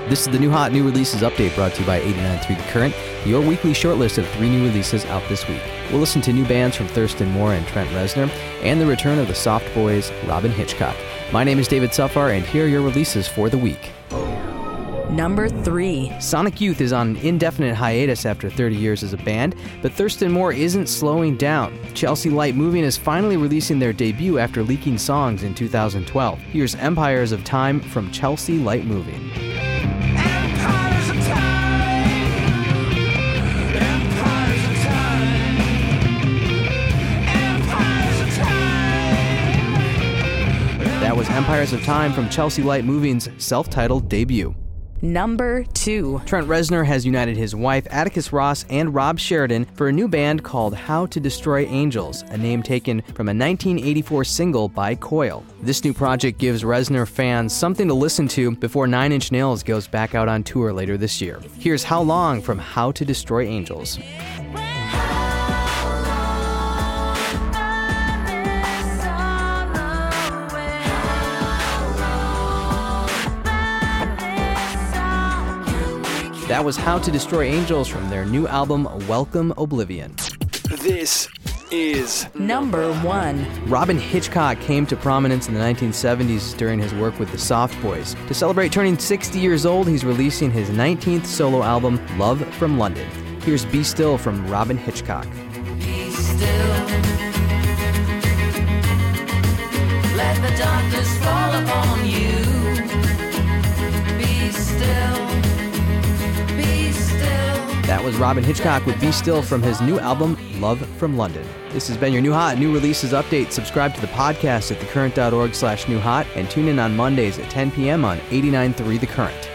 This is the New Hot New Releases Update brought to you by 89.3 The Current, your weekly shortlist of 3 new releases out this week. We'll listen to new bands from Thurston Moore and Trent Reznor, and the return of the Soft Boys, Robyn Hitchcock. My name is David Sufar, and here are your releases for the week. Number 3. Sonic Youth is on an indefinite hiatus after 30 years as a band, but Thurston Moore isn't slowing down. Chelsea Light Moving is finally releasing their debut after leaking songs in 2012. Here's Empires of Time from Chelsea Light Moving. That was Empires of Time from Chelsea Light Moving's self-titled debut. Number 2. Trent Reznor has united his wife, Atticus Ross, and Rob Sheridan for a new band called How to Destroy Angels, a name taken from a 1984 single by Coil. This new project gives Reznor fans something to listen to before Nine Inch Nails goes back out on tour later this year. Here's How Long from How to Destroy Angels. That was How to Destroy Angels from their new album, Welcome Oblivion. This is Number 1. Robyn Hitchcock came to prominence in the 1970s during his work with the Soft Boys. To celebrate turning 60 years old, he's releasing his 19th solo album, Love from London. Here's Be Still from Robyn Hitchcock. Be still. Let the darkness fall upon you. Be still. That was Robyn Hitchcock with Be Still from his new album, Love from London. This has been your New Hot New Releases Update. Subscribe to the podcast at thecurrent.org/newhot and tune in on Mondays at 10 p.m. on 89.3 The Current.